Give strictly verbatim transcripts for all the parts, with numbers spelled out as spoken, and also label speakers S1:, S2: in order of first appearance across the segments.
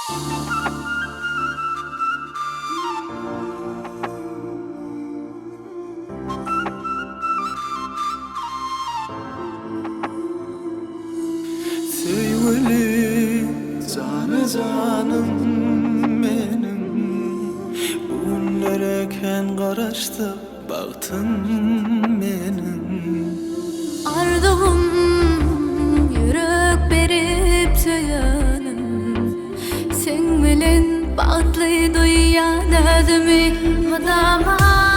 S1: Söyle canı canım benim, Unlarken qaraşdı baktın benim.
S2: Ardığım yürek berip söyenim, sen bilen bağıtlı duyan ödümü madama.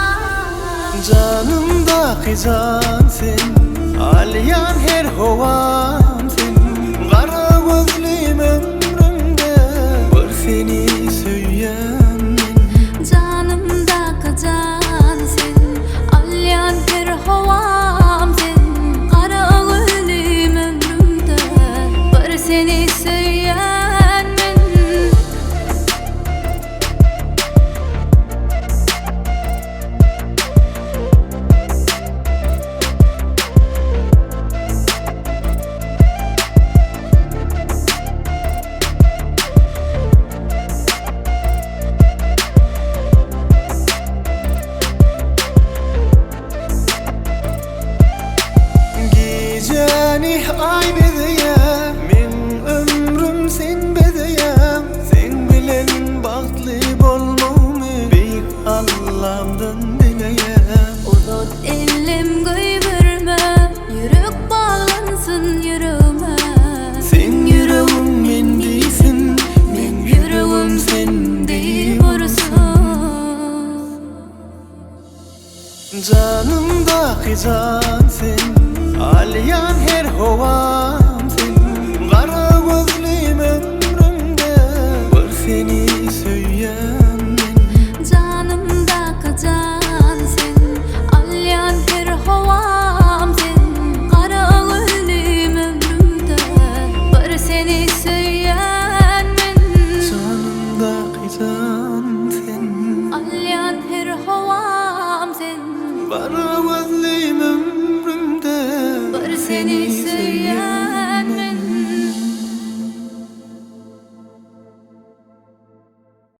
S1: Canımdaki can sen, alyan her hovam sen. Kara gözlüm ömrümde var seni söyleyen men.
S2: Canımdaki can sen, alyan her hovam sen. Kara gözlüm ömrümde var seni söyleyen men.
S1: Geceni ay bedeyem, men ömrüm sen bedeyem. Sen bilen baktlı bolmamı büyük Allah'ımdan dileyem.
S2: Uzat elim göybürme, yürek bağlansın yüreğime.
S1: Sen yüreğim men değilsin, men yüreğim sen deyborsun. Canımdaki can sen, alyan her hova